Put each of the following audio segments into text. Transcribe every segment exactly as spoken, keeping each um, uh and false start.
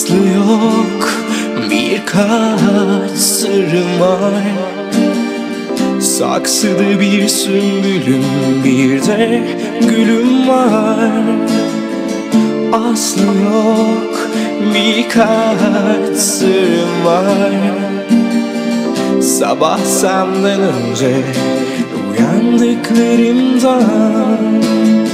Aslı yok, birkaç sırrım var. Saksıda bir sümbülüm, bir de gülüm var. Aslı yok, birkaç sırrım var. Sabah senden önce uyandıklarımdan.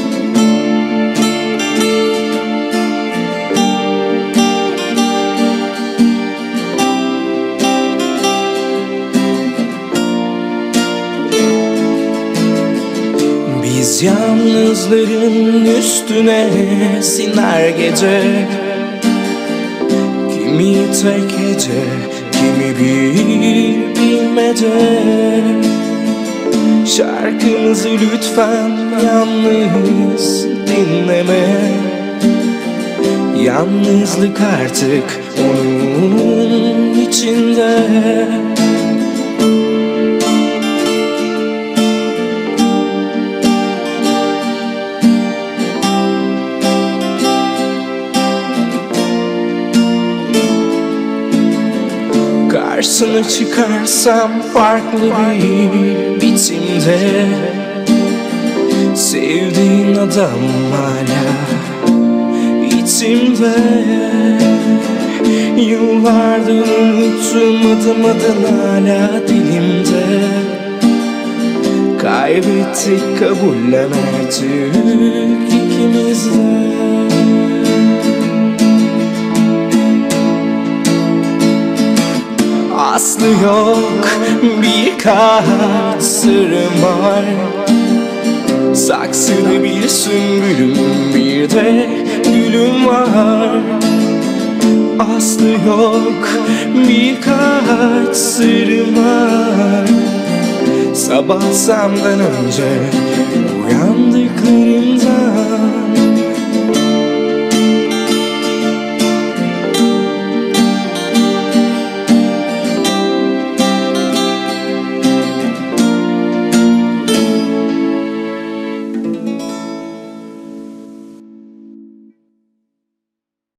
Biz yalnızların üstüne siner gece. Kimi tek gece, kimi bir bilmece. Şarkımızı lütfen yalnız dinleme. Yalnızlık artık onun içinde. Karşısına çıkarsam farklı bir biçimde. Sevdiğin adam hala içimde. Yıllardır unuttum adım adın hala dilimde. Kaybettik kabullen artık ikimiz de. Aslı yok, birkaç sırrım var. Saksıda bir sümbülüm, bir de gülüm var. Aslı yok, birkaç sırrım var. Sabah senden önce uyandıklarımdan.